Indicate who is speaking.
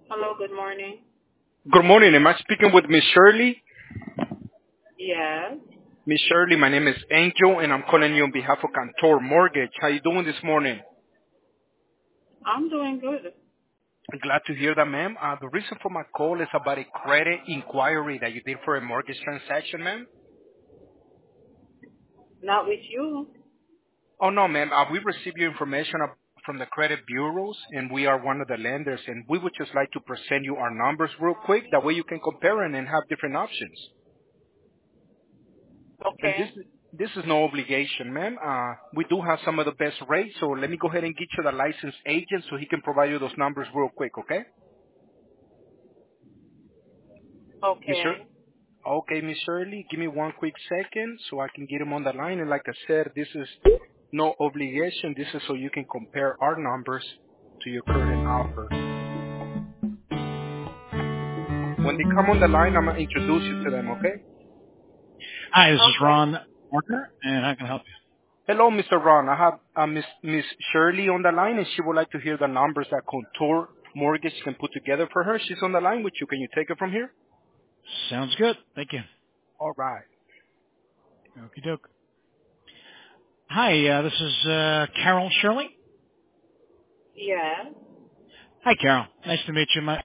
Speaker 1: Hello, good morning.
Speaker 2: Good morning. Am I speaking with Miss Shirley?
Speaker 1: Yes,
Speaker 2: Miss Shirley, my name is Angel, and I'm calling you on behalf of Cantor Mortgage. How you doing this morning?
Speaker 1: I'm doing good.
Speaker 2: Glad to hear that, ma'am. The reason for my call is about a credit inquiry that you did for a mortgage transaction, ma'am.
Speaker 1: Not with you.
Speaker 2: Oh, no, ma'am. We received your information from the credit bureaus, and we are one of the lenders, and we would just like to present you our numbers real quick. That way you can compare it and have different options. And
Speaker 1: Okay.
Speaker 2: this is no obligation, ma'am. We do have some of the best rates, so let me go ahead and get you the licensed agent so he can provide you those numbers real quick, okay? Miss Shirley?
Speaker 1: Okay.
Speaker 2: Okay, Miss Shirley, give me one quick second so I can get him on the line. And like I said, this is no obligation. This is so you can compare our numbers to your current offer. When they come on the line, I'm going to introduce you to them, okay?
Speaker 3: Hi, this is
Speaker 1: Okay.
Speaker 3: Ron Parker, and how can I help you?
Speaker 2: Hello, Mr. Ron. I have Miss Shirley on the line, and she would like to hear the numbers that Contour Mortgage can put together for her. She's on the line with you. Can you take it from here?
Speaker 3: Sounds good. Thank you.
Speaker 2: All right.
Speaker 3: Okie doke. Hi, this is Carol Shirley.
Speaker 1: Yes.
Speaker 3: Hi, Carol. Nice to meet you. My